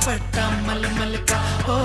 दुपट्टा मलमल का हो।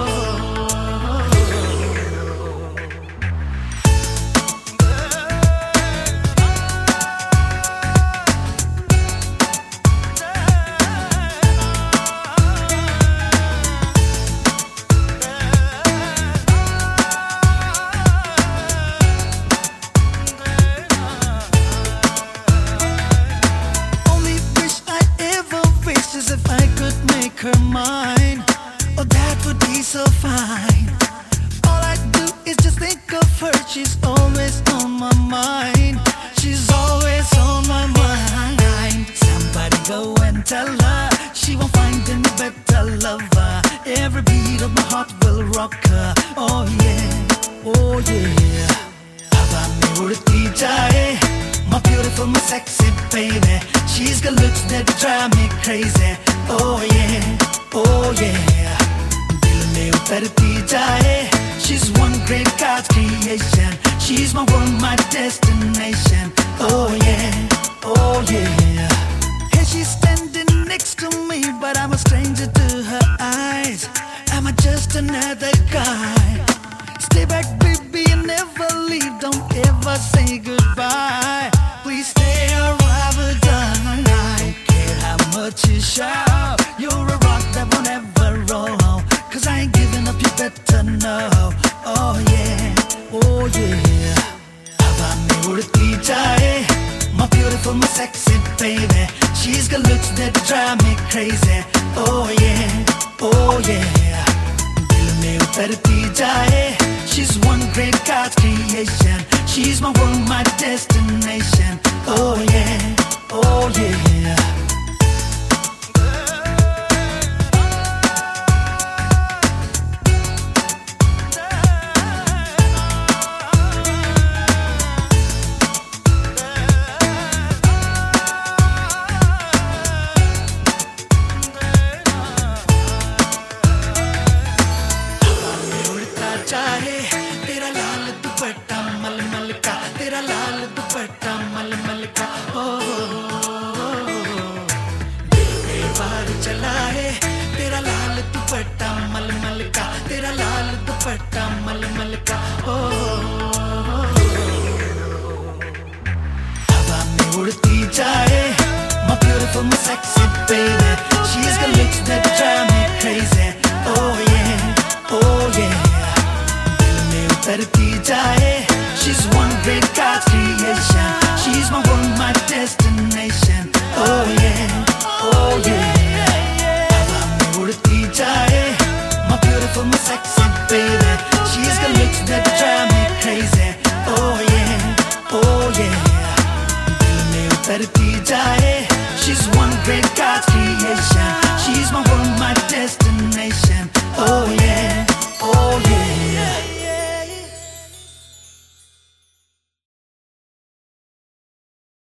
As if I could make her mine, oh that would be so fine. All I do is just think of her, she's always on my mind. She's always on my mind. Somebody go and tell her she won't find any better lover. Every beat of my heart will rock her. Oh yeah, oh yeah. हवा में उड़ती जाए, my beautiful, my sexy baby. She's got looks that drive me crazy. Oh yeah, oh yeah. दिल में उतरती जाए. She's one great God's creation. She's my world, my destination. Oh yeah, oh yeah. Hey, she's standing next to me, but I'm a stranger to her eyes. Am I just another guy? Stay back, baby, and never leave. Don't ever say goodbye. Please stay or I will die. Don't care how much you shout, you're a rock that won't ever roll. Cause I ain't giving up, you better know. Oh yeah, oh yeah. हवा में उड़ती जाए, my beautiful, my sexy baby. She's got looks that drive me crazy. Oh yeah, oh yeah. दिल में उतरती जाए. She's one great God's creation. She's my world, my destination. Oh yeah, oh yeah. चाहे तेरा लाल दुपट्टा मलमल का, तेरा लाल दुपट्टा मलमल का हो। दिल में बार चला है तेरा लाल दुपट्टा मलमल का, तेरा लाल दुपट्टा मलमल का हो। हवा में उड़ती जाए, my beautiful, my sexy baby. She's got looks that drive me crazy. Oh yeah, oh yeah. उतरती जाए. She's one great God's creation. She's my world, my destination. Oh yeah, oh yeah. हवा में उड़ती जाए, my beautiful, my sexy baby. She's got looks that drive me crazy. Oh yeah, oh yeah. दिल में उतरती जाए. She's one great God's creation.